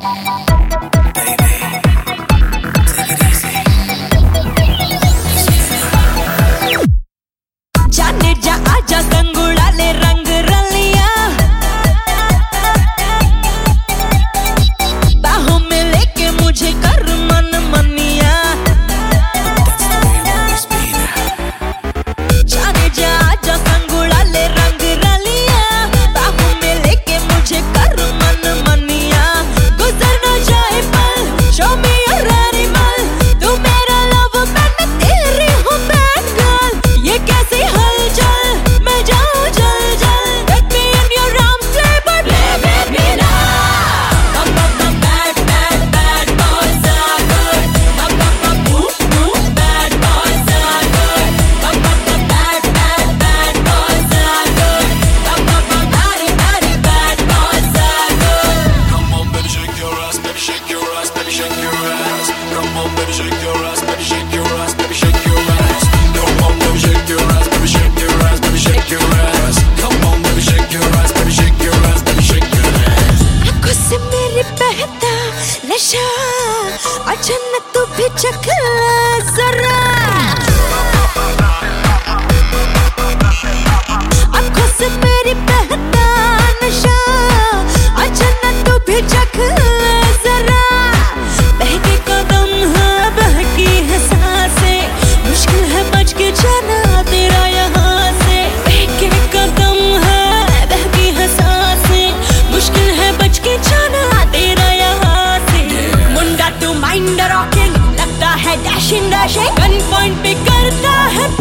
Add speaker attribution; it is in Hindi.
Speaker 1: जाने जा आजा संगुड़ा ले रंग रलिया, बाहों में लेके मुझे कर मन मनिया। जाने जा आजा संगुड़ा ले रंग रलिया, बाहों में लेके मुझे कर मन मनिया। गुजर न जाए पल, show me your animal, तू मेरा love मैं तेरी हूँ bad girl। ये कैसी नशा अचानक तू भी चख जरा, आँखों से मेरी बहता नशा, अचानक तू भी चख जरा। बहके कदम है बहकी है सांसें, मुश्किल है बच के जाना तेरा यहाँ से। बहके कदम है बहकी है सांसें, मुश्किल है बच के जाना तेरा माइंड रॉकिंग लगता है डैशिंग डैशिंग, गन पॉइंट पे करता है